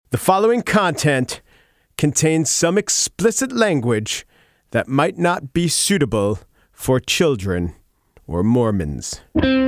The following content contains some explicit language that might not be suitable for children or Mormons.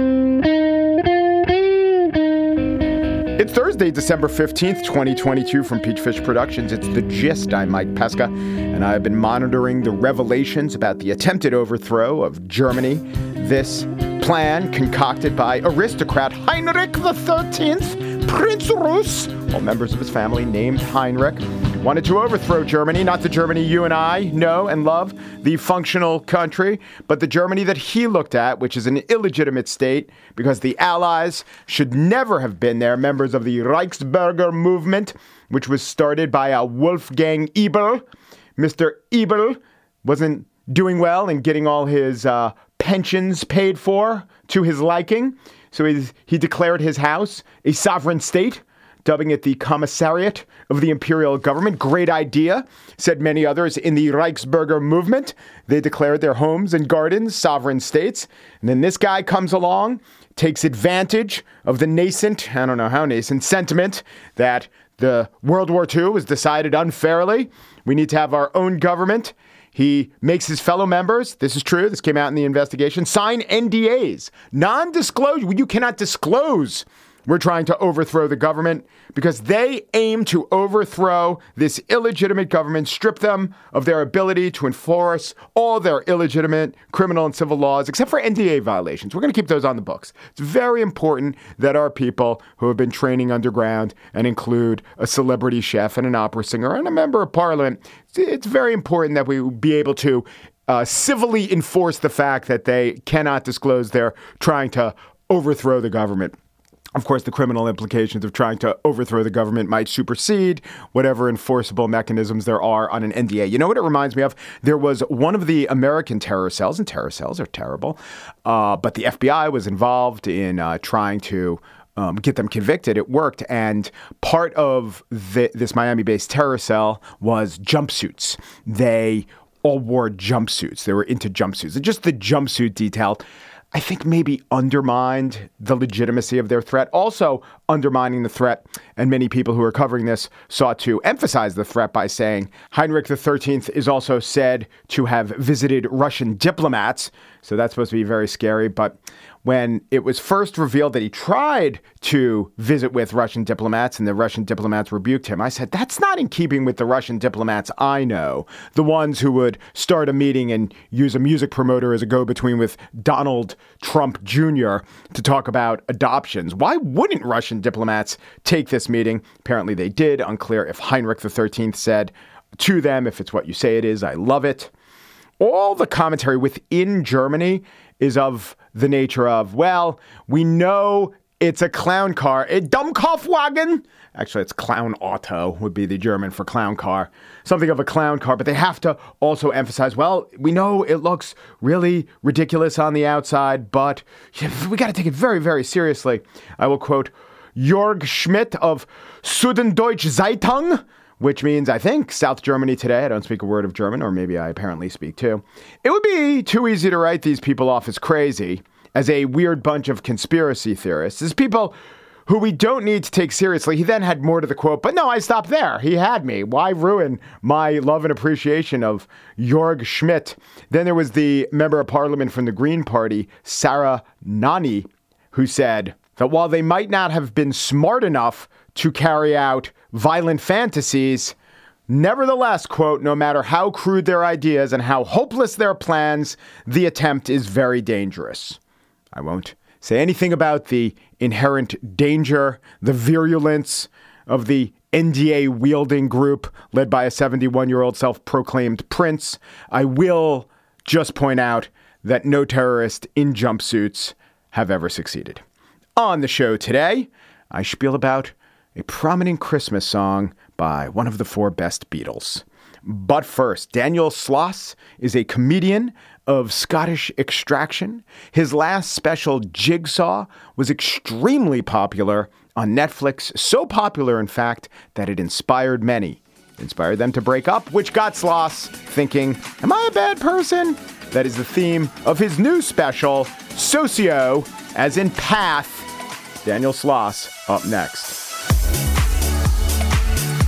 It's Thursday, December 15th, 2022 from Peachfish Productions. It's The Gist. I'm Mike Pesca, and I've been monitoring the revelations about the attempted overthrow of Germany. This plan concocted by aristocrat Heinrich XIII, Prince Rus, all members of his family named Heinrich, wanted to overthrow Germany, not the Germany you and I know and love, the functional country, but the Germany that he looked at, which is an illegitimate state because the Allies should never have been there, members of the Reichsbürger movement, which was started by a Wolfgang Ebel. Mr. Ebel wasn't doing well in getting all his pensions paid for to his liking. So he declared his house a sovereign state, dubbing it the Commissariat of the Imperial Government. Great idea, said many others in the Reichsbürger movement. They declared their homes and gardens sovereign states. And then this guy comes along, takes advantage of the nascent, I don't know how nascent, sentiment that the World War II was decided unfairly. We need to have our own government. He makes his fellow members, this is true, this came out in the investigation, sign NDAs, non-disclosure. You cannot disclose we're trying to overthrow the government because they aim to overthrow this illegitimate government, strip them of their ability to enforce all their illegitimate criminal and civil laws, except for NDA violations. We're going to keep those on the books. It's very important that our people who have been training underground and include a celebrity chef and an opera singer and a member of parliament, it's very important that we be able to civilly enforce the fact that they cannot disclose they're trying to overthrow the government. Of course, the criminal implications of trying to overthrow the government might supersede whatever enforceable mechanisms there are on an NDA. You know what it reminds me of? There was one of the American terror cells, and terror cells are terrible, but the FBI was involved in trying to get them convicted. It worked. And part of this Miami-based terror cell was jumpsuits. They all wore jumpsuits. They were into jumpsuits. And just the jumpsuit detail, I think, maybe undermined the legitimacy of their threat, also undermining the threat. And many people who are covering this sought to emphasize the threat by saying Heinrich XIII is also said to have visited Russian diplomats. So that's supposed to be very scary. But when it was first revealed that he tried to visit with Russian diplomats and the Russian diplomats rebuked him, I said, that's not in keeping with the Russian diplomats I know, the ones who would start a meeting and use a music promoter as a go-between with Donald Trump Jr. to talk about adoptions. Why wouldn't Russian diplomats take this meeting? Apparently they did. Unclear if Heinrich XIII said to them, if it's what you say it is, I love it. All the commentary within Germany is of the nature of, well, we know it's a clown car, a Dummkopfwagen. Actually, it's Clown Auto would be the German for clown car, something of a clown car. But they have to also emphasize, well, we know it looks really ridiculous on the outside, but we got to take it very, very seriously. I will quote Jörg Schmidt of Süddeutsche Zeitung, which means, I think, South Germany today. I don't speak a word of German, or maybe I apparently speak too. It would be too easy to write these people off as crazy, as a weird bunch of conspiracy theorists, as people who we don't need to take seriously. He then had more to the quote, but no, I stopped there. He had me. Why ruin my love and appreciation of Jörg Schmidt? Then there was the member of parliament from the Green Party, Sarah Nani, who said that while they might not have been smart enough to carry out violent fantasies, nevertheless, quote, no matter how crude their ideas and how hopeless their plans, the attempt is very dangerous. I won't say anything about the inherent danger, the virulence of the NDA-wielding group led by a 71-year-old self-proclaimed prince. I will just point out that no terrorist in jumpsuits have ever succeeded. On the show today, I spiel about a prominent Christmas song by one of the four best Beatles. But first, Daniel Sloss is a comedian of Scottish extraction. His last special, Jigsaw, was extremely popular on Netflix. So popular, in fact, that it inspired many. It inspired them to break up, which got Sloss thinking, am I a bad person? That is the theme of his new special, Socio, as in path. Daniel Sloss up next.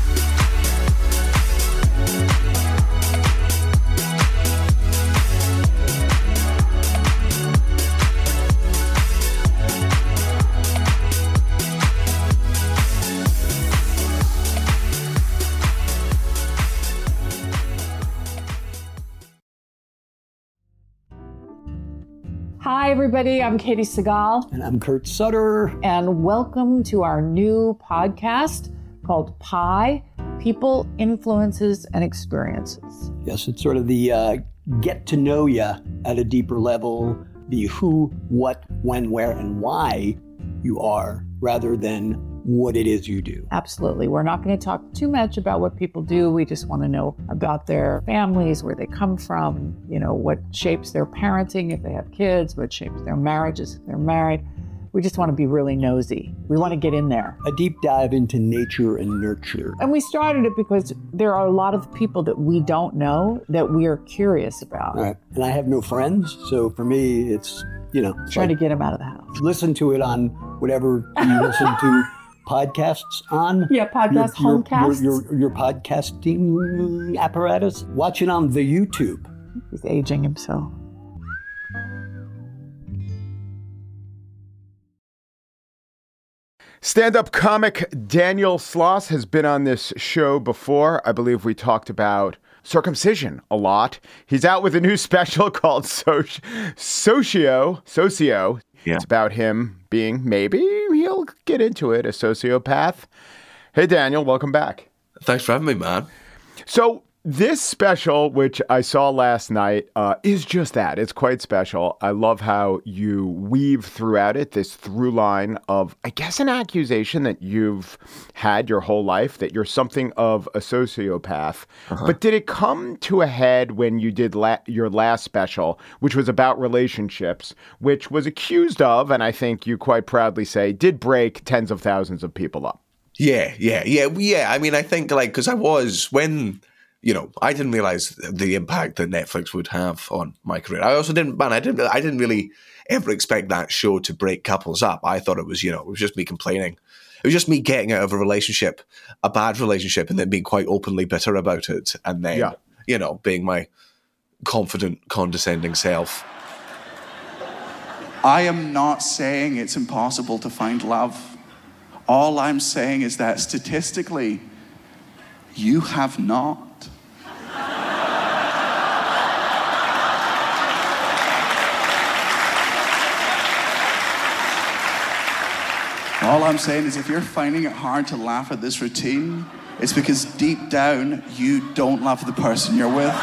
Hi, everybody. I'm Katie Segal. And I'm Kurt Sutter. And welcome to our new podcast called Pi, People, Influences, and Experiences. Yes, it's sort of the get to know you at a deeper level, the who, what, when, where, and why you are, rather than what it is you do. Absolutely. We're not going to talk too much about what people do. We just want to know about their families, where they come from, what shapes their parenting if they have kids, what shapes their marriages if they're married. We just want to be really nosy. We want to get in there. A deep dive into nature and nurture. And we started it because there are a lot of people that we don't know that we are curious about. Right. And I have no friends, so for me, it's, trying to get them out of the house. Listen to it on whatever you listen to podcasts on. Yeah, homecasts. Your podcasting apparatus. Watch it on the YouTube. He's aging himself. Stand-up comic Daniel Sloss has been on this show before. I believe we talked about circumcision a lot. He's out with a new special called Socio. Yeah. It's about him being, maybe he'll get into it, a sociopath. Hey, Daniel, welcome back. Thanks for having me, man. So this special, which I saw last night, is just that. It's quite special. I love how you weave throughout it this through line of, I guess, an accusation that you've had your whole life, that you're something of a sociopath. Uh-huh. But did it come to a head when you did your last special, which was about relationships, which was accused of, and I think you quite proudly say, did break tens of thousands of people up? Yeah. I mean, I think because I didn't realize the impact that Netflix would have on my career. I also didn't really ever expect that show to break couples up. I thought it was just me complaining. It was just me getting out of a bad relationship, and then being quite openly bitter about it. And then, being my confident, condescending self. I am not saying it's impossible to find love. All I'm saying is that statistically, you have not. All I'm saying is if you're finding it hard to laugh at this routine, it's because deep down, you don't love the person you're with.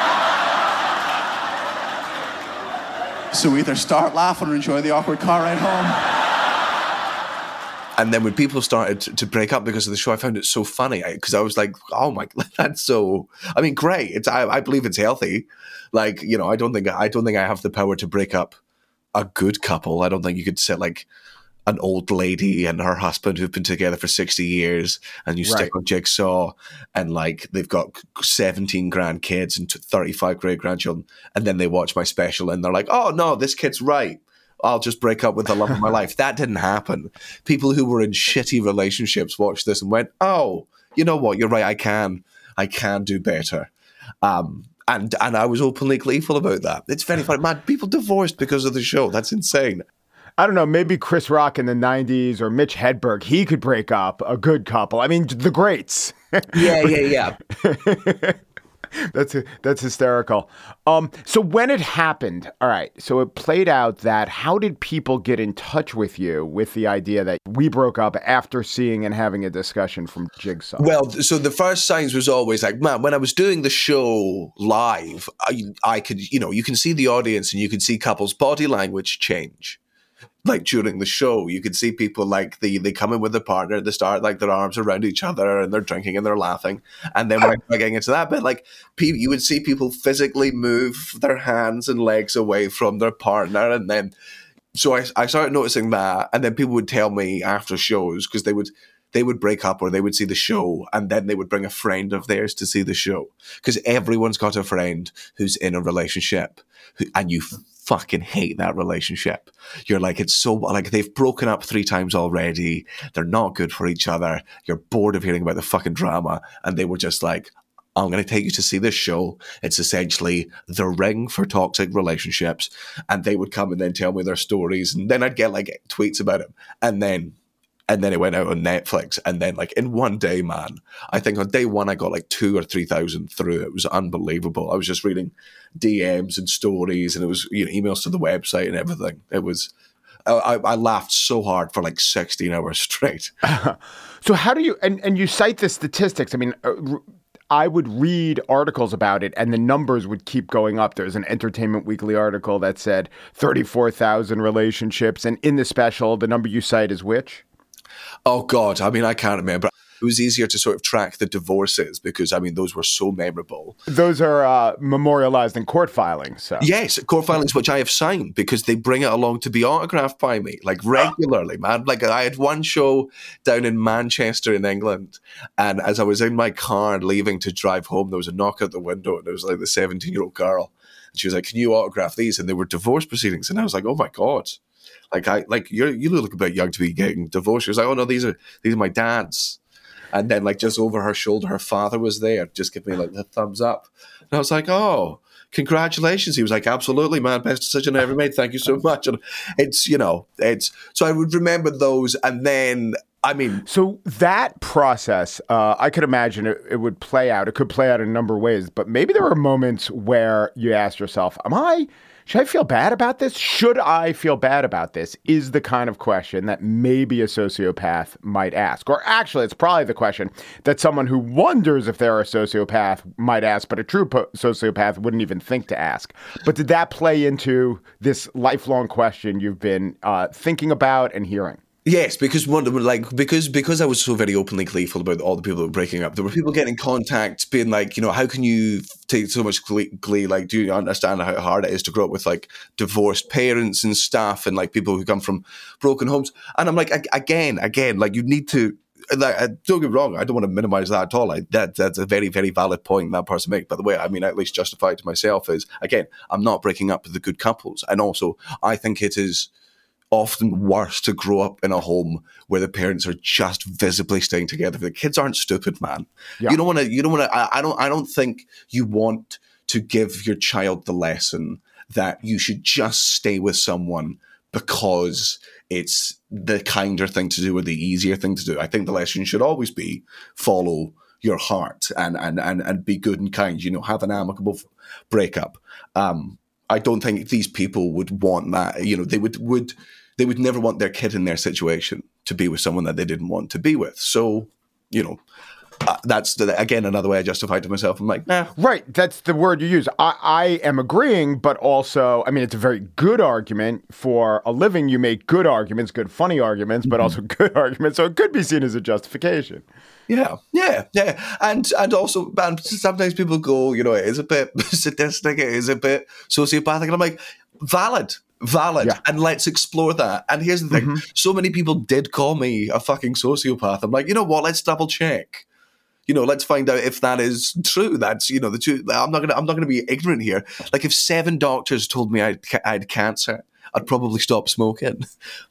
So either start laughing or enjoy the awkward car ride home. And then when people started to break up because of the show, I found it so funny because I was like, "Oh my, that's so." I mean, great. I believe it's healthy. I don't think I have the power to break up a good couple. I don't think you could sit like an old lady and her husband who've been together for 60 years and you stick on Jigsaw and they've got 17 grandkids and 35 great grandchildren, and then they watch my special and they're like, "Oh no, this kid's right. I'll just break up with the love of my life." That didn't happen. People who were in shitty relationships watched this and went, "Oh, you know what? You're right. I can do better." And I was openly gleeful about that. It's very funny. Man, people divorced because of the show. That's insane. I don't know, maybe Chris Rock in the 90s or Mitch Hedberg, he could break up a good couple. I mean, the greats. Yeah. That's hysterical. So when it happened, all right, so it played out that how did people get in touch with you with the idea that we broke up after seeing and having a discussion from Jigsaw? Well, so the first signs was always like, man, when I was doing the show live, I could, you can see the audience and you could see couples' body language change. Like during the show, you could see people they come in with their partner, they start their arms around each other and they're drinking and they're laughing. And then when getting into that bit, you would see people physically move their hands and legs away from their partner. And then, so I started noticing that. And then people would tell me after shows, because they would break up or they would see the show and then they would bring a friend of theirs to see the show. Because everyone's got a friend who's in a relationship and you fucking hate that relationship. You're like, it's so they've broken up 3 times already. They're not good for each other. You're bored of hearing about the fucking drama. And they were just like, I'm going to take you to see this show. It's essentially the ring for toxic relationships. And they would come and then tell me their stories. And then I'd get tweets about it. And then And then it went out on Netflix. And then, like, in one day, man, I think on day one, I got like 2,000 or 3,000 through. It was unbelievable. I was just reading DMs and stories, and it was, you know, emails to the website and everything. It was, I laughed so hard for like 16 hours straight. So how do you, and you cite the statistics. I mean, I would read articles about it and the numbers would keep going up. There's an Entertainment Weekly article that said 34,000 relationships. And in the special, the number you cite is which? Oh, God. I mean, I can't remember. It was easier to sort of track the divorces because, I mean, those were so memorable. Those are memorialized in court filings. So. Yes, court filings, which I have signed because they bring it along to be autographed by me, like regularly, man. Like I had one show down in Manchester in England, and as I was in my car leaving to drive home, there was a knock at the window, and it was like the 17-year-old girl. And she was like, "Can you autograph these?" And they were divorce proceedings. And I was like, "Oh my God. You look a bit young to be getting divorced." She was like, "Oh no, these are my dad's." And then, like, just over her shoulder, her father was there, just giving me like the thumbs up. And I was like, "Oh, congratulations!" He was like, "Absolutely, man, best decision I ever made. Thank you so much." And so I would remember those, and then. I mean, so that process, I could imagine it would play out. It could play out in a number of ways, but maybe there were moments where you asked yourself, should I feel bad about this? Should I feel bad about this? Is the kind of question that maybe a sociopath might ask. Or actually, it's probably the question that someone who wonders if they're a sociopath might ask, but a true sociopath wouldn't even think to ask. But did that play into this lifelong question you've been thinking about and hearing? Yes, because I was so very openly gleeful about all the people that were breaking up. There were people getting in contact, being like, you know, how can you take so much glee? Like, do you understand how hard it is to grow up with like divorced parents and stuff, and like people who come from broken homes? And I'm like, again, like you need to. Like, don't get me wrong, I don't want to minimize that at all. That's a very, very valid point that person makes. By the way, I mean, I at least justify it to myself is, again, I'm not breaking up with the good couples, and also I think it is often worse to grow up in a home where the parents are just visibly staying together. The kids aren't stupid, man. Yeah. I don't think you want to give your child the lesson that you should just stay with someone because it's the kinder thing to do or the easier thing to do. I think the lesson should always be follow your heart and be good and kind, you know, have an amicable breakup. I don't think these people would want that. You know, they would never want their kid in their situation to be with someone that they didn't want to be with. So, you know, that's again another way I justify to myself. I'm like, nah. Right, that's the word you use. I am agreeing, but also, I mean, it's a very good argument. For a living, you make good arguments, good funny arguments, but also good arguments. So it could be seen as a justification. Yeah. And also, man, sometimes people go, you know, it is a bit sadistic, it is a bit sociopathic. And I'm like, valid. Yeah. And let's explore that. And here's the thing. So many people did call me a fucking sociopath. I'm like, you know what? Let's double check. You know, let's find out if that is true. That's, you know, the truth. I'm not gonna be ignorant here. Like if 7 doctors told me I had cancer, I'd probably stop smoking.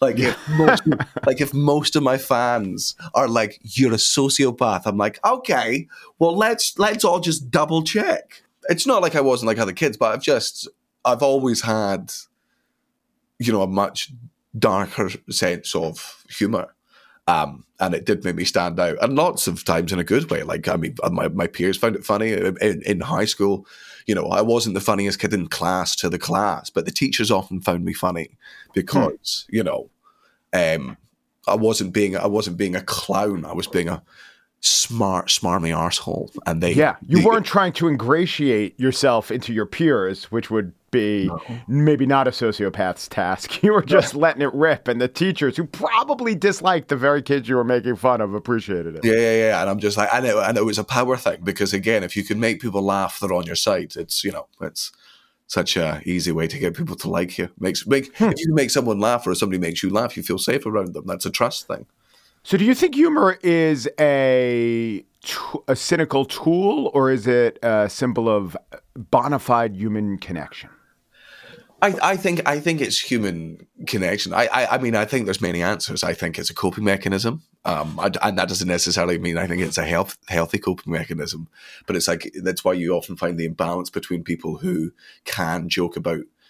If most of my fans are like, you're a sociopath, I'm like, okay, well, let's all just double check. It's not like I wasn't like other kids, but I've always had, you know, a much darker sense of humor. And it did make me stand out. And lots of times in a good way. Like, I mean, my peers found it funny. In high school, you know, I wasn't the funniest kid in class to the class, but the teachers often found me funny because, you know, I wasn't being a clown. I was being a smarmy arsehole. And you weren't trying to ingratiate yourself into your peers, which would be maybe not a sociopath's task. You were just letting it rip, and the teachers who probably disliked the very kids you were making fun of appreciated it. Yeah. And I'm just like, I know it was a power thing because, again, if you can make people laugh, they're on your side. It's, you know, it's such a easy way to get people to like you. If you make someone laugh or somebody makes you laugh, you feel safe around them. That's a trust thing. So do you think humor is a cynical tool, or is it a symbol of bona fide human connection? I think it's human connection. I mean, I think there's many answers. I think it's a coping mechanism. And that doesn't necessarily mean I think it's a healthy coping mechanism. But it's like, that's why you often find the imbalance between people who can joke about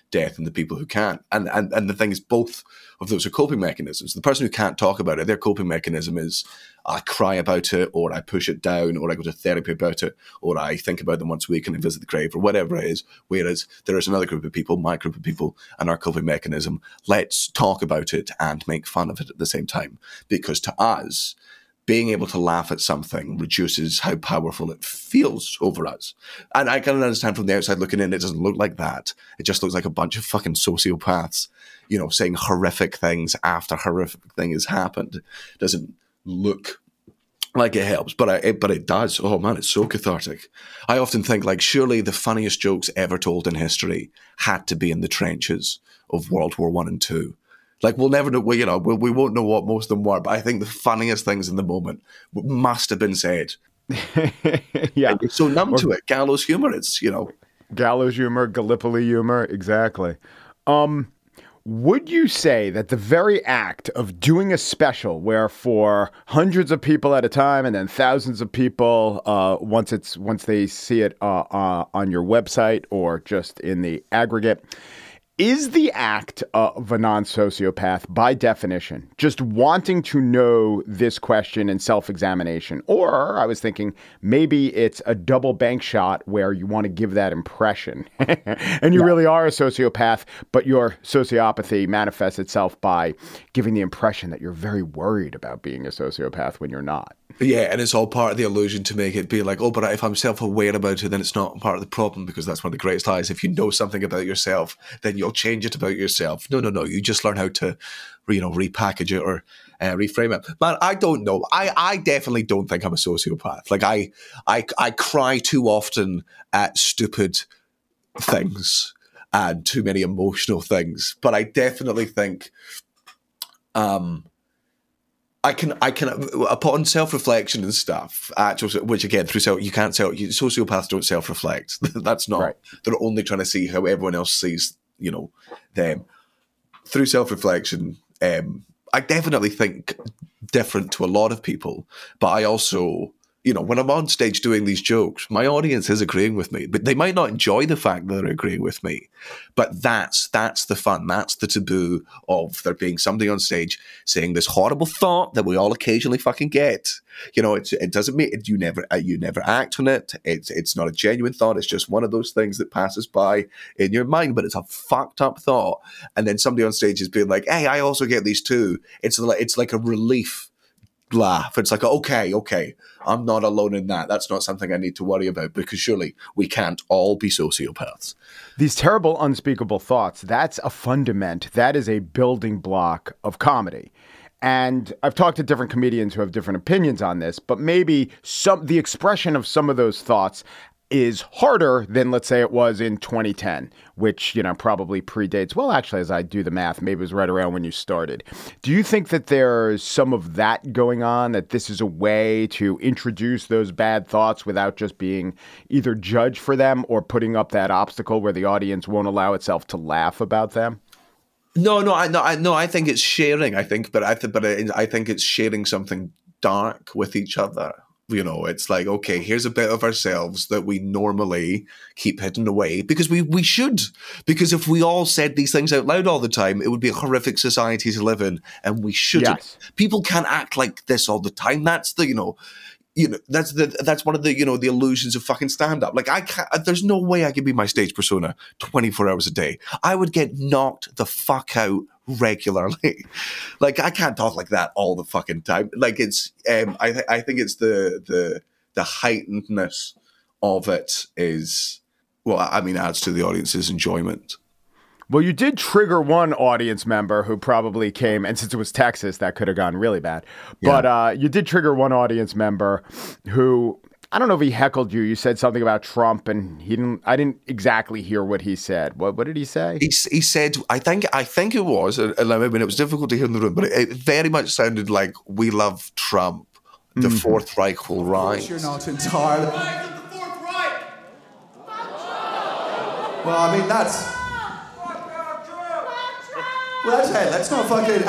death and the people who can't. And the thing is, both of those are coping mechanisms. The person who can't talk about it, their coping mechanism is I cry about it, or I push it down, or I go to therapy about it, or I think about them once a week and I visit the grave, or whatever it is. Whereas there is another group of people, my group of people, and our coping mechanism, let's talk about it and make fun of it at the same time. Because to us, being able to laugh at something reduces how powerful it feels over us. And I can understand from the outside looking in, it doesn't look like that. It just looks like a bunch of fucking sociopaths, you know, saying horrific things after horrific thing has happened. It doesn't look like it helps, but it does. Oh man, it's so cathartic. I often think, like, surely the funniest jokes ever told in history had to be in the trenches of World War I and II. Like, we'll never know, we won't know what most of them were, but I think the funniest things in the moment must have been said. Yeah. And you're so numb to it. Gallows humor, it's, you know. Gallows humor, Gallipoli humor, exactly. Would you say that the very act of doing a special where for hundreds of people at a time and then thousands of people once they see it on your website or just in the aggregate, is the act of a non-sociopath, by definition, just wanting to know this question and self-examination? Or I was thinking maybe it's a double bank shot where you want to give that impression and you really are a sociopath, but your sociopathy manifests itself by giving the impression that you're very worried about being a sociopath when you're not. Yeah, and it's all part of the illusion to make it be like, oh, but if I'm self-aware about it, then it's not part of the problem, because that's one of the greatest lies. If you know something about yourself, then you'll change it about yourself. No. You just learn how to, repackage it or reframe it. Man, I don't know. I definitely don't think I'm a sociopath. Like, I cry too often at stupid things and too many emotional things. But I definitely think I can upon self-reflection and stuff, which again, sociopaths don't self-reflect. That's not, right. They're only trying to see how everyone else sees, them. Through self-reflection, I definitely think different to a lot of people, but I also, when I'm on stage doing these jokes, my audience is agreeing with me, but they might not enjoy the fact that they're agreeing with me. But that's the fun. That's the taboo of there being somebody on stage saying this horrible thought that we all occasionally fucking get. It doesn't mean you never act on it. It's not a genuine thought. It's just one of those things that passes by in your mind, but it's a fucked up thought. And then somebody on stage is being like, "Hey, I also get these too." It's like a relief laugh. It's like, okay, I'm not alone in that. That's not something I need to worry about, because surely we can't all be sociopaths. These terrible, unspeakable thoughts, that's a fundament. That is a building block of comedy. And I've talked to different comedians who have different opinions on this, but maybe the expression of some of those thoughts is harder than, let's say, it was in 2010, which, probably predates, well, actually, as I do the math, maybe it was right around when you started. Do you think that there's some of that going on, that this is a way to introduce those bad thoughts without just being either judged for them or putting up that obstacle where the audience won't allow itself to laugh about them? No. I think it's sharing. I think it's sharing something dark with each other. It's like, okay, here's a bit of ourselves that we normally keep hidden away, because we should. Because if we all said these things out loud all the time, it would be a horrific society to live in, and we shouldn't. Yes. People can't act like this all the time. That's the, that's one of the, the illusions of fucking stand-up. Like, there's no way I could be my stage persona 24 hours a day. I would get knocked the fuck out regularly. Like, I can't talk like that all the fucking time. Like, it's I think it's the heightenedness of it is, well, I mean, adds to the audience's enjoyment. Well, you did trigger one audience member who probably came, and since it was Texas, that could have gone really bad. Yeah. But you did trigger one audience member who, I don't know if he heckled you. You said something about Trump, and I didn't exactly hear what he said. What did he say? He said, I think it was, and I mean, it was difficult to hear in the room, but it very much sounded like, "We love Trump. The Fourth Reich will rise." You're not entirely. The Fourth Reich. Well, I mean, that's. Well, hey, let's not fucking.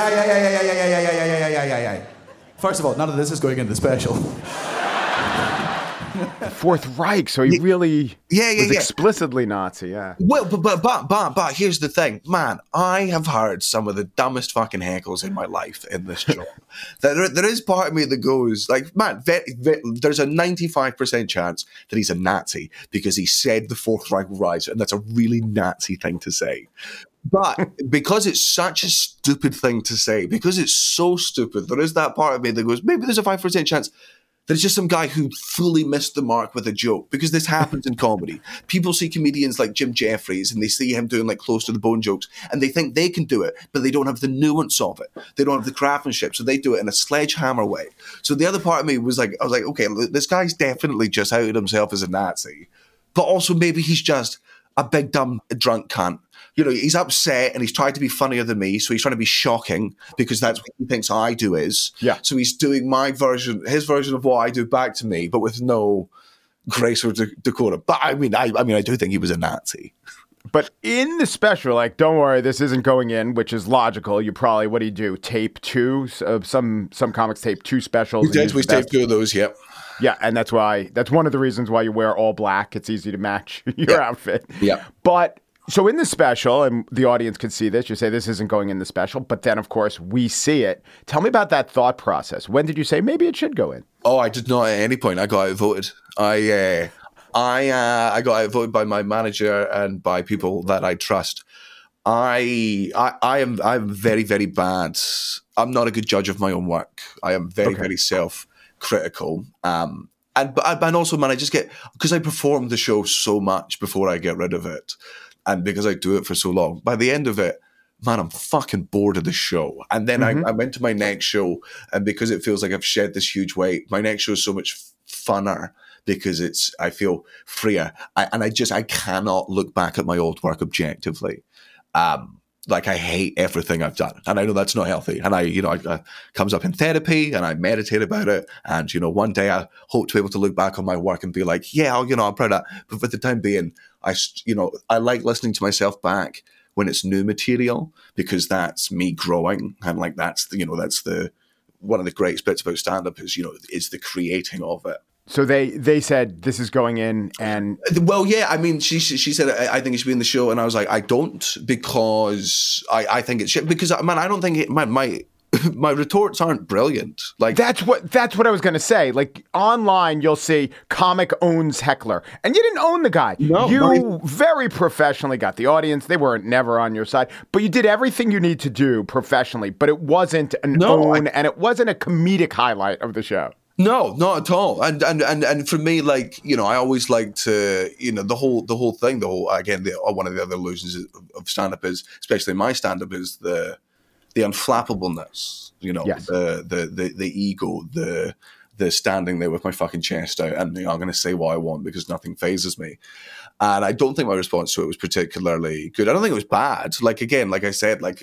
Hey. First of all, none of this is going into the special. Fourth Reich, so he really was yeah. explicitly Nazi, yeah. Well, but here's the thing, man. I have heard some of the dumbest fucking heckles in my life in this job. there is part of me that goes like, man, there's a 95% chance that he's a Nazi because he said the Fourth Reich will rise, and that's a really Nazi thing to say. But because it's such a stupid thing to say, because it's so stupid, there is that part of me that goes, maybe there's a 5% chance that it's just some guy who fully missed the mark with a joke, because this happens in comedy. People see comedians like Jim Jeffries and they see him doing like close to the bone jokes and they think they can do it, but they don't have the nuance of it. They don't have the craftsmanship, so they do it in a sledgehammer way. So the other part of me was like, I was like, okay, this guy's definitely just outed himself as a Nazi, but also maybe he's just a big dumb drunk cunt. You know, he's upset and he's trying to be funnier than me, so he's trying to be shocking because that's what he thinks I do is. Yeah. So he's doing his version of what I do back to me, but with no grace or decorum. But I mean, I do think he was a Nazi. But in the special, like, don't worry, this isn't going in, which is logical. You probably, what do you do? Tape two? Some comics tape two specials. We taped two of those, yep. Yeah, and that's one of the reasons why you wear all black. It's easy to match your outfit. Yeah. But so in the special, and the audience can see this, you say this isn't going in the special, but then, of course, we see it. Tell me about that thought process. When did you say maybe it should go in? Oh, I did not at any point. I got outvoted. I got outvoted by my manager and by people that I trust. I'm very, very bad. I'm not a good judge of my own work. I am very, very self-critical. And also, man, I just get, because I perform the show so much before I get rid of it, and because I do it for so long, by the end of it, man, I'm fucking bored of the show. And then I went to my next show, and because it feels like I've shed this huge weight, my next show is so much funner because I feel freer. I cannot look back at my old work objectively. Like, I hate everything I've done, and I know that's not healthy. And I comes up in therapy, and I meditate about it. And one day I hope to be able to look back on my work and be like, yeah, I'm proud of that. But for the time being, I like listening to myself back when it's new material, because that's me growing, and like that's the one of the greatest bits about stand-up is the creating of it. So they said this is going in, and well, yeah. I mean, she said I think it should be in the show, and I was like, I don't, because I think it's shit. Because man, I don't think my retorts aren't brilliant. Like that's what I was gonna say. Like online, you'll see comic owns heckler, and you didn't own the guy. No, you very professionally got the audience. They weren't never on your side, but you did everything you need to do professionally. But it wasn't an own, and it wasn't a comedic highlight of the show. No, not at all. And for me, like, I always like to, the whole thing, one of the other illusions of stand-up is, especially my stand-up, is the unflappableness, yes. the ego, the standing there with my fucking chest out, and I'm going to say what I want because nothing phases me. And I don't think my response to it was particularly good. I don't think it was bad. Like, again, like I said, like,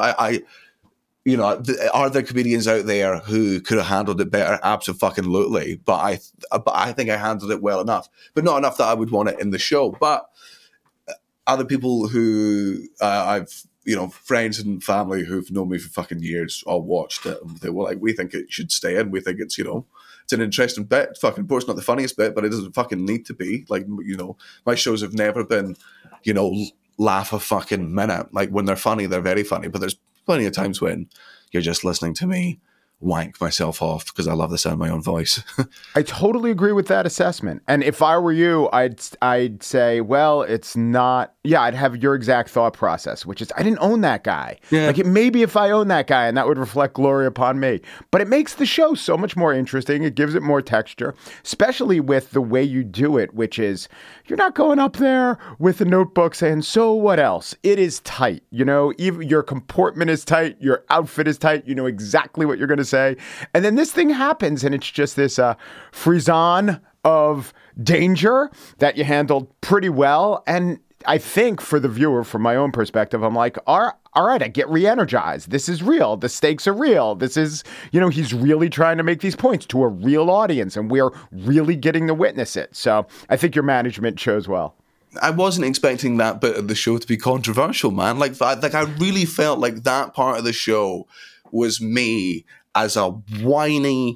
are there comedians out there who could have handled it better? Absolutely. But I think I handled it well enough, but not enough that I would want it in the show. But other people who I've, friends and family who've known me for fucking years all watched it, and they were like, we think it should stay in. We think it's, it's an interesting bit. Fucking, of course, not the funniest bit, but it doesn't fucking need to be. Like, my shows have never been, laugh a fucking minute. Like, when they're funny, they're very funny. But there's plenty of times when you're just listening to me wank myself off because I love the sound of my own voice. I totally agree with that assessment. And if I were you, I'd say, well, it's not. Yeah, I'd have your exact thought process, which is I didn't own that guy. Yeah. Like, maybe if I own that guy, and that would reflect glory upon me. But it makes the show so much more interesting. It gives it more texture, especially with the way you do it, which is you're not going up there with a notebook saying, so what else? It is tight. Even your comportment is tight. Your outfit is tight. You know exactly what you're going to say. And then this thing happens, and it's just this frisson of danger that you handled pretty well. And I think for the viewer, from my own perspective, I'm like, all right, I get re-energized. This is real. The stakes are real. This is, he's really trying to make these points to a real audience, and we're really getting to witness it. So I think your management chose well. I wasn't expecting that bit of the show to be controversial, man. Like I really felt like that part of the show was me as a whiny,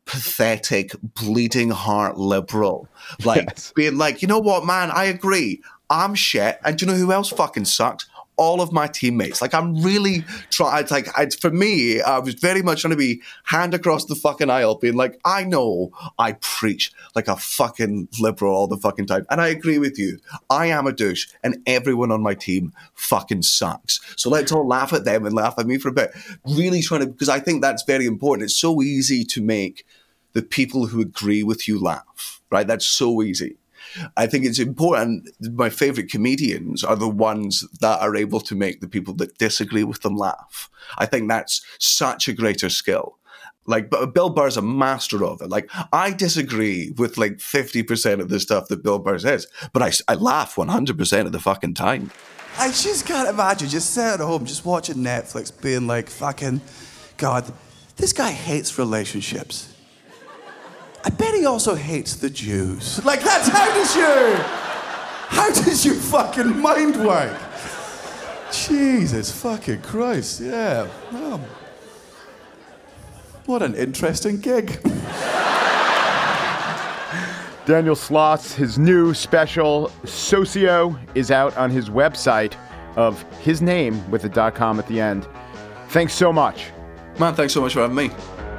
pathetic, bleeding heart liberal. Like, Yes. being like, you know what, man, I agree. I'm shit. And do you know who else fucking sucks? All of my teammates. Like, I'm really trying, for me, I was very much trying to be hand across the fucking aisle, being like, I know I preach like a fucking liberal all the fucking time. And I agree with you. I am a douche, and everyone on my team fucking sucks. So let's all laugh at them and laugh at me for a bit. Really trying to, because I think that's very important. It's so easy to make the people who agree with you laugh, right? That's so easy. I think it's important. My favorite comedians are the ones that are able to make the people that disagree with them laugh. I think that's such a greater skill. Like, but Bill Burr's a master of it. Like, I disagree with like 50% of the stuff that Bill Burr says, but I laugh 100% of the fucking time. I just can't imagine just sitting at home, just watching Netflix, being like, fucking, God, this guy hates relationships. I bet he also hates the Jews. Like, that's how does your fucking mind work? Jesus fucking Christ, yeah. Well, what an interesting gig. Daniel Sloss, his new special, Socio, is out on his website of his name with the .com at the end. Thanks so much. Man, thanks so much for having me.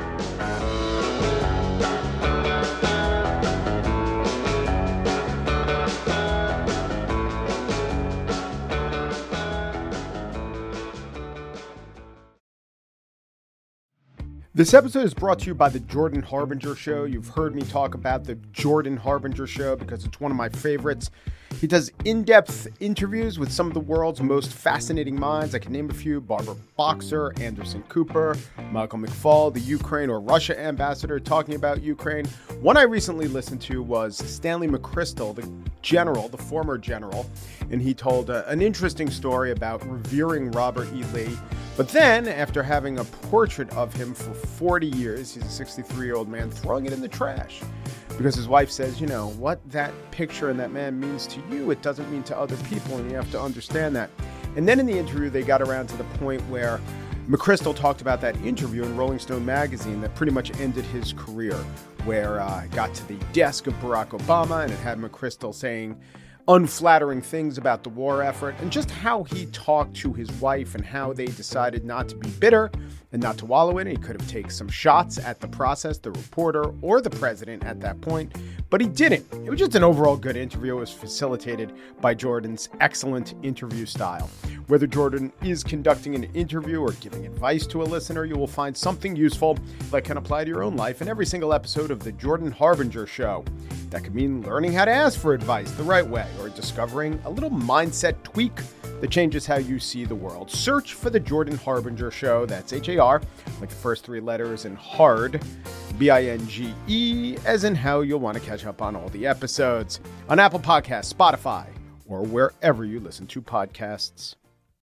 This episode is brought to you by the Jordan Harbinger Show. You've heard me talk about the Jordan Harbinger Show because it's one of my favorites. He does in-depth interviews with some of the world's most fascinating minds. I can name a few: Barbara Boxer, Anderson Cooper, Michael McFaul, the Ukraine or Russia ambassador talking about Ukraine. One I recently listened to was Stanley McChrystal, the general, the former general, and he told an interesting story about revering Robert E. Lee. But then, after having a portrait of him for 40 years, he's a 63-year-old man, throwing it in the trash. Because his wife says, you know, what that picture and that man means to you, it doesn't mean to other people, and you have to understand that. And then in the interview, they got around to the point where McChrystal talked about that interview in Rolling Stone magazine that pretty much ended his career, where it got to the desk of Barack Obama, and it had McChrystal saying unflattering things about the war effort, and just how he talked to his wife and how they decided not to be bitter and not to wallow in it. He could have taken some shots at the process, the reporter, or the president at that point, but he didn't. It was just an overall good interview. It was facilitated by Jordan's excellent interview style. Whether Jordan is conducting an interview or giving advice to a listener, you will find something useful that can apply to your own life in every single episode of The Jordan Harbinger Show. That could mean learning how to ask for advice the right way, or discovering a little mindset tweak that changes how you see the world. Search for The Jordan Harbinger Show. That's H-A-R, like the first three letters, and hard, B-I-N-G-E, as in how you'll want to catch up on all the episodes on Apple Podcasts, Spotify, or wherever you listen to podcasts.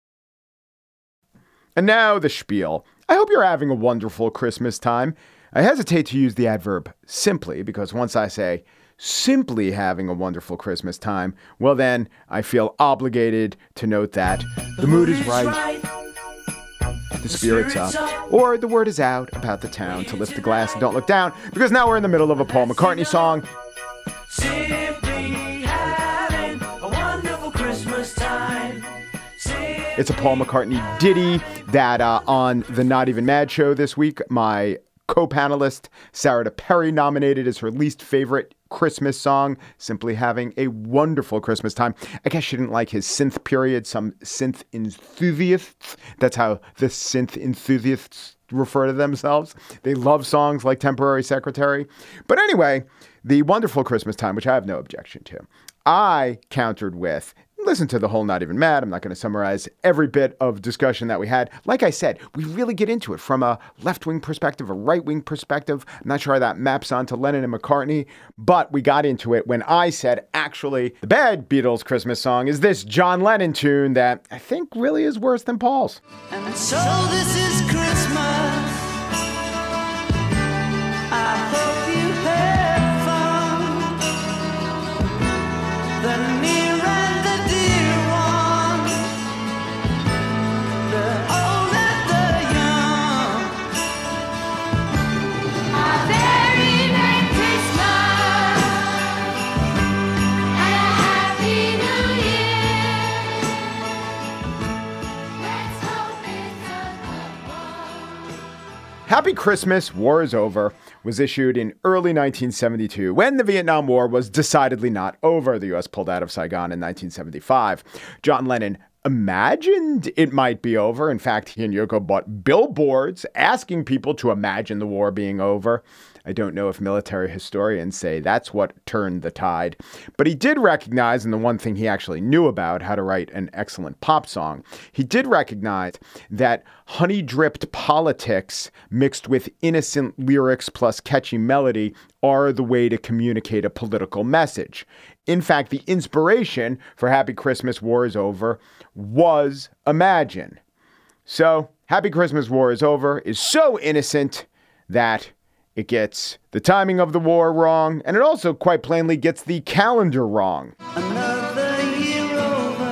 And now the spiel. I hope you're having a wonderful Christmas time. I hesitate to use the adverb simply because once I say simply having a wonderful Christmas time, well then I feel obligated to note that the mood is right, the spirit's up, or the word is out about the town to lift the glass and don't look down, because now we're in the middle of a Paul McCartney song. Simply having a wonderful Christmas time. It's a Paul McCartney ditty that on the Not Even Mad show this week, my co-panelist Sarah Perry nominated as her least favorite Christmas song, Simply Having a Wonderful Christmas Time. I guess she didn't like his synth period. Some synth enthusiasts, that's how the synth enthusiasts refer to themselves. They love songs like Temporary Secretary. But anyway, the Wonderful Christmas Time, which I have no objection to, I countered with, listen to the whole Not Even Mad. I'm not going to summarize every bit of discussion that we had. Like I said, we really get into it from a left-wing perspective, a right-wing perspective. I'm not sure how that maps onto Lennon and McCartney, but we got into it when I said, actually, the bad Beatles Christmas song is this John Lennon tune that I think really is worse than Paul's. And so this is Christmas. I hope you had fun. The near and the dear one, the old and the young, are there Happy Christmas, War is Over was issued in early 1972 when the Vietnam War was decidedly not over. The U.S. pulled out of Saigon in 1975. John Lennon imagined it might be over. In fact, he and Yoko bought billboards asking people to imagine the war being over. I don't know if military historians say that's what turned the tide, but he did recognize, and the one thing he actually knew about, how to write an excellent pop song. He did recognize that honey-dripped politics mixed with innocent lyrics plus catchy melody are the way to communicate a political message. In fact, the inspiration for Happy Christmas, War is Over was Imagine. So, Happy Christmas, War is Over is so innocent that it gets the timing of the war wrong, and it also quite plainly gets the calendar wrong. Another year over,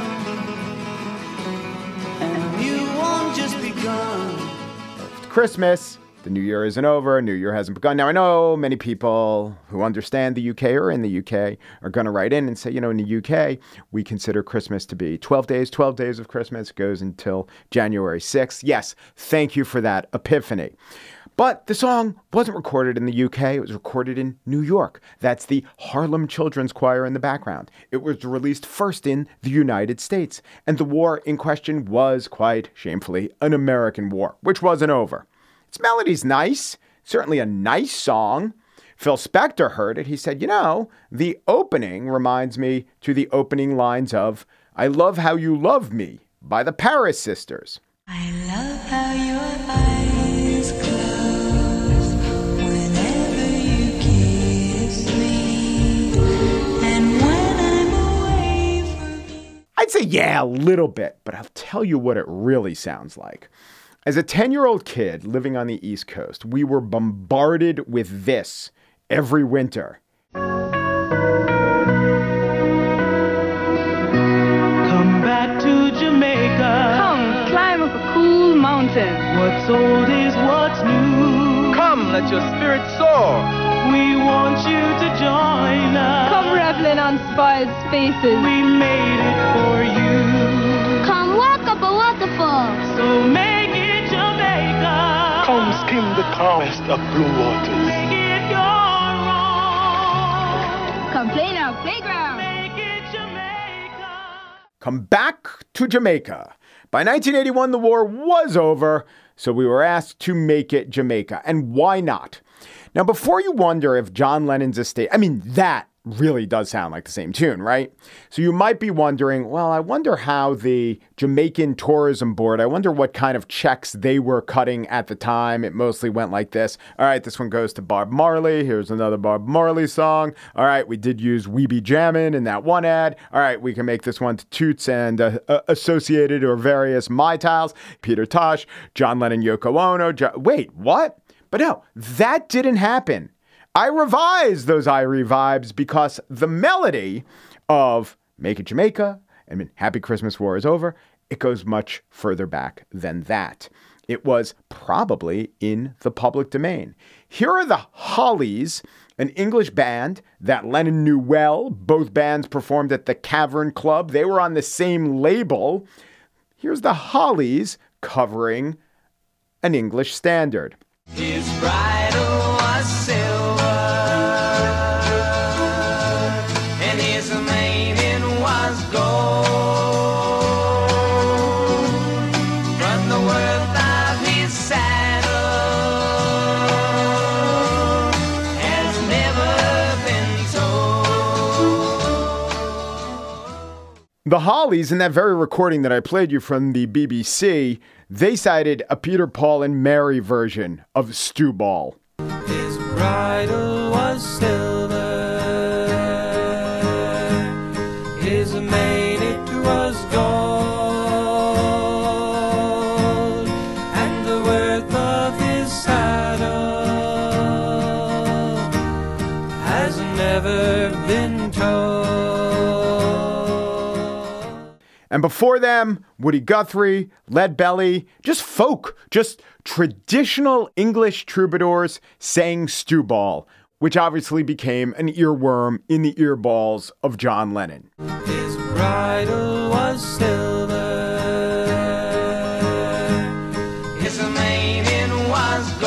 and you won't just begun. Christmas, the new year isn't over, new year hasn't begun. Now, I know many people who understand the UK or in the UK are going to write in and say, in the UK, we consider Christmas to be 12 days of Christmas, goes until January 6th. Yes, thank you for that epiphany. But the song wasn't recorded in the UK. It was recorded in New York. That's the Harlem Children's Choir in the background. It was released first in the United States. And the war in question was, quite shamefully, an American war, which wasn't over. Its melody's nice, certainly a nice song. Phil Spector heard it. He said, the opening reminds me to the opening lines of I Love How You Love Me by the Paris Sisters. I love how your eyes close whenever you kiss me, and when I'm away from you. I'd say, yeah, a little bit, but I'll tell you what it really sounds like. As a 10-year-old kid living on the East Coast, we were bombarded with this every winter. Come back to Jamaica. Come, climb up a cool mountain. What's old is what's new. Come, let your spirit soar. We want you to join us. Come reveling on spoiled spaces. We made it for you. Come walk up a waterfall. So make it Jamaica. Come skim the calmest of blue waters. Make it your own. Come play in our playground. Make it Jamaica. Come back to Jamaica. By 1981, the war was over, so we were asked to make it Jamaica. And why not? Now, before you wonder if John Lennon's estate, that really does sound like the same tune, right? So you might be wondering, well, I wonder how the Jamaican Tourism Board, I wonder what kind of checks they were cutting at the time. It mostly went like this. All right, this one goes to Bob Marley. Here's another Bob Marley song. All right, we did use We Be Jammin' in that one ad. All right, we can make this one to Toots and Associated or various Mai Tals, Peter Tosh, John Lennon, Yoko Ono. Wait, what? But no, that didn't happen. I revised those Irie vibes because the melody of Make It Jamaica and Happy Christmas, War is Over, it goes much further back than that. It was probably in the public domain. Here are the Hollies, an English band that Lennon knew well. Both bands performed at the Cavern Club. They were on the same label. Here's the Hollies covering an English standard. His bridle was silver, and his maiden was gold. But the worth of his saddle has never been told. The Hollies, in that very recording that I played you from the BBC, they cited a Peter, Paul, and Mary version of Stew Ball. His bridle was silver, his mane it was gold, and the worth of his saddle has never been told. And before them, Woody Guthrie, Lead Belly, just folk, just traditional English troubadours sang Stew Ball, which obviously became an earworm in the earballs of John Lennon. His bridle was silver, his mane it was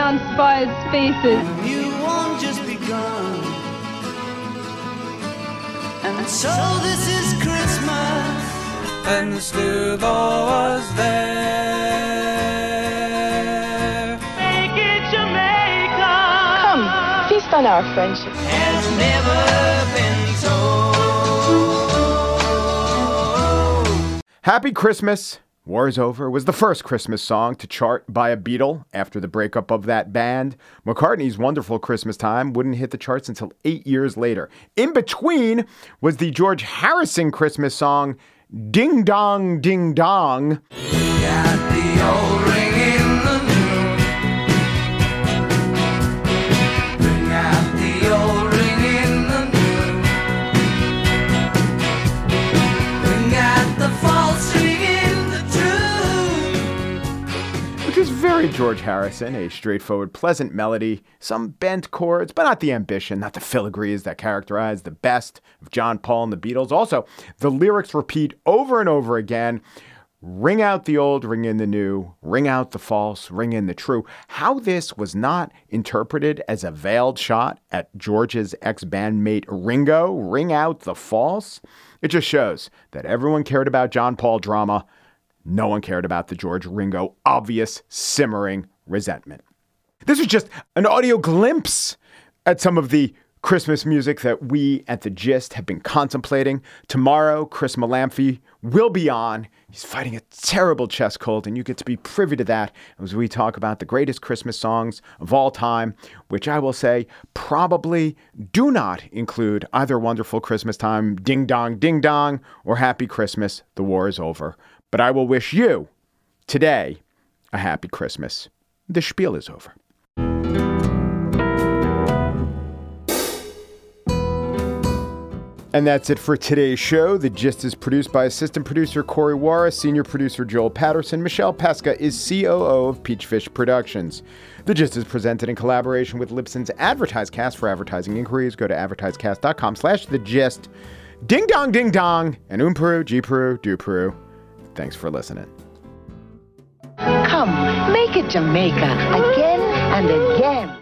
on spies' faces. You won't just begun. And so this is Christmas. And still was there. Make it Jamaica. Come, feast on our friendship. Has never been told. Happy Christmas. War is Over was the first Christmas song to chart by a Beatle after the breakup of that band. McCartney's Wonderful Christmas Time wouldn't hit the charts until 8 years later. In between was the George Harrison Christmas song, Ding Dong, Ding Dong. Got the old ring in the new. Bring out the old ring in the new. Bring out the false ring in the true. Which is very George Harrison, a straightforward, pleasant melody, some bent chords, but not the ambition, not the filigrees that characterize the best of John, Paul, and the Beatles. Also, the lyrics repeat over and over again. Ring out the old, ring in the new, ring out the false, ring in the true. How this was not interpreted as a veiled shot at George's ex-bandmate Ringo, ring out the false, it just shows that everyone cared about John Paul drama. No one cared about the George Ringo obvious simmering resentment. This was just an audio glimpse at some of the Christmas music that we at The Gist have been contemplating. Tomorrow, Chris Malamphy will be on. He's fighting a terrible chest cold, and you get to be privy to that as we talk about the greatest Christmas songs of all time, which I will say probably do not include either Wonderful Christmas Time, Ding Dong, Ding Dong, or Happy Christmas, The War is Over. But I will wish you today a happy Christmas. The spiel is over. And that's it for today's show. The Gist is produced by assistant producer Corey Wara, senior producer Joel Patterson. Michelle Pesca is COO of Peachfish Productions. The Gist is presented in collaboration with Libsyn's AdvertiseCast. For advertising inquiries, go to advertisecast.com/thegist. Ding dong, ding dong, and Peru, G Peru, do Peru. Thanks for listening. Come, make it Jamaica again and again.